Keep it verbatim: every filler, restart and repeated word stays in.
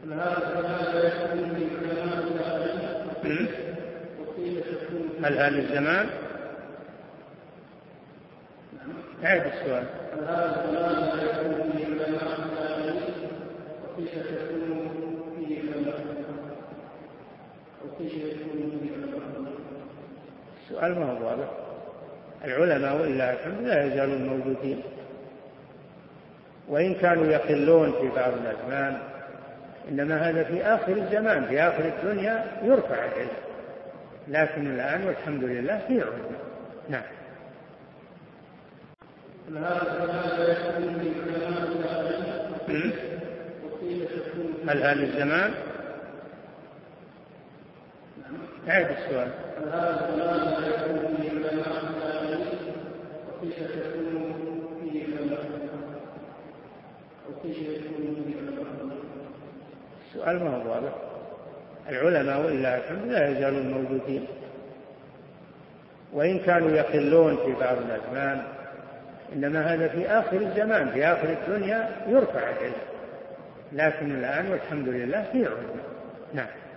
هل هذا الزمان؟ أعد السؤال. السؤال ما هو واضح. العلماء ولله الحمد لا يزالون موجودين، وإن كانوا يقلون في بعض الأزمان، إنما هذا في آخر الزمان، في آخر الدنيا يرفع العلم، لكن الآن والحمد لله في علم. نعم. هل هذا الزمان؟ أعد السؤال. السؤال ما هو واضح. العلماء ولله الحمد لا يزالون موجودين، وإن كانوا يقلون في بعض الأزمان، إنما هذا في آخر الزمان، في آخر الدنيا يرفع العلم، لكن الآن والحمد لله في علم. نعم.